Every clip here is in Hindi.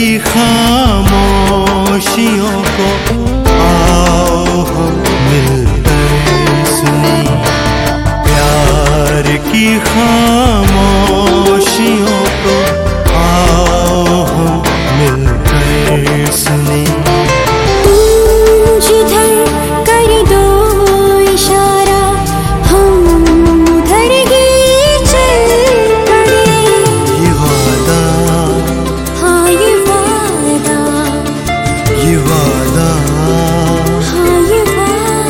खामोशियों को आओ हम मिलकर सुने। प्यार की खामोशियों को आओ हम मिलकर सुने। जिधर कर दो इशारा हम उधर ही चल पड़े। ये वादा, हाँ ये वादा, ये वादा, हाँ ये वादा।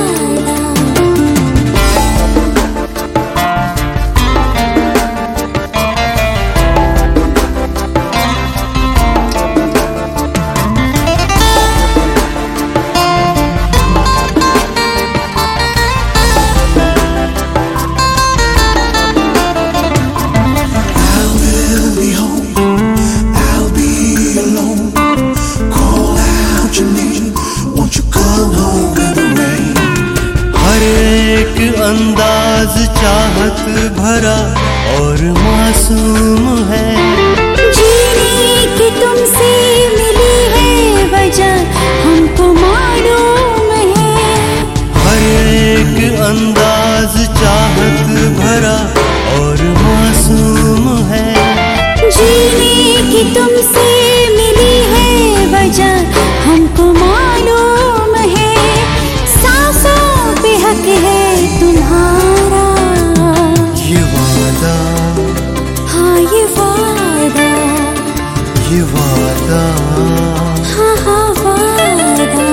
अंदाज चाहत भरा और मासूम है। जीने की तुमसे मिली है वजह हमको मालूम है। हर एक अंदाज चाहत भरा और मासूम है। जीने की तुमसे मिली है वजह हमको मालूम है। सांसों पे हक है तुम्हारा। ये वादा, हाँ ये वादा, ये वादा, हाँ हाँ वादा।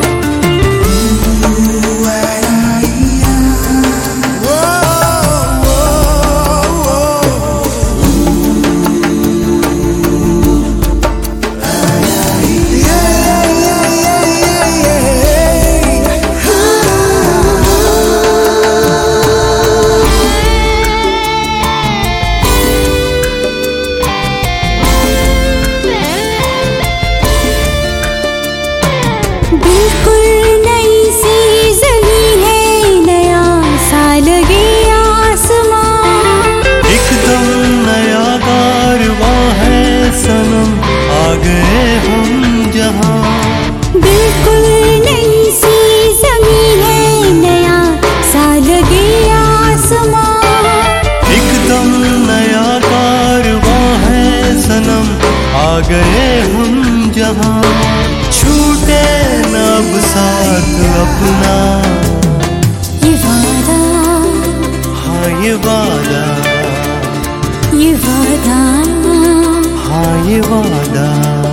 बिल्कुल नई सी ज़मीं है, नया सा लगे आसमां। एकदम नया कारवां है सनम, आ गए हम जहां। बिल्कुल नई सी ज़मीं है, नया सा लगे आसमां। एकदम नया कारवां है सनम, आ गए हम जहां। छूटे न अब साथ अपना। ये वादा, हाँ ये वादा, ये वादा, हाँ ये वादा।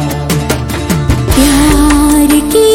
प्यार की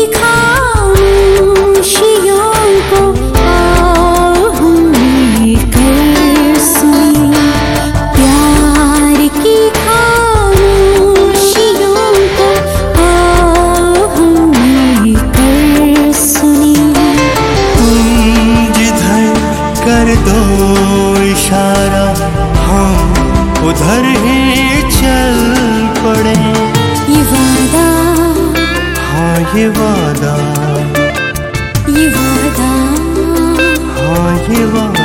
खामोशियों को आओ हम मिलकर सुने। प्यार की खामोशियों को आओ हम मिलकर सुने। तुम जिधर कर दो इशारा हम उधर ही चल पड़े। ये वादा, हाँ ये वादा, ये वादा, हाँ ये वादा।